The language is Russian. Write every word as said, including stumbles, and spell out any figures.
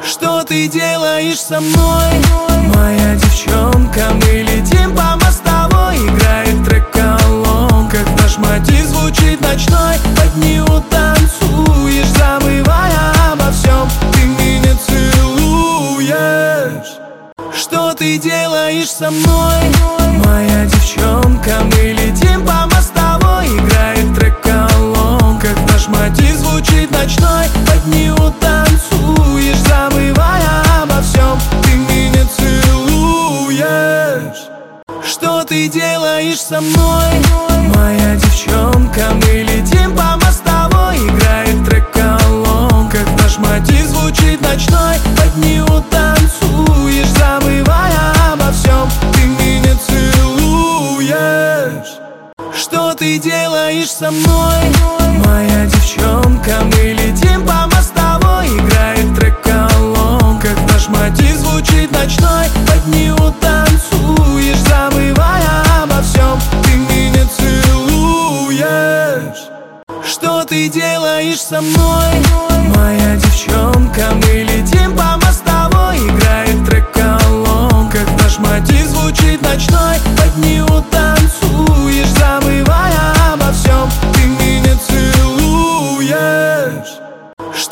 Что ты делаешь со мной, моя девчонка? Мы летим по мостовой, играет трек колонка. Как наш мотив звучит ночной, под него танцуешь, забывая обо всем, ты меня целуешь. Что ты делаешь со мной, моя девчонка? Мы летим по мостовой, играет трек колонка. Как наш мотив звучит ночной, под него танцуешь, забывая обо всем, ты меня целуешь. Что ты делаешь со мной, моя девчонка? Мы летим по мостовой, играет трек колонка. Как наш мотив звучит ночной, под него танцуешь, забывая обо всем, ты меня целуешь. Что ты делаешь со мной, моя девчонка? Мы летим по мостовой, играет трек колонка. Как наш мотив звучит ночной, под него танцуешь, забывая обо всем, ты меня целуешь. Что ты делаешь со мной?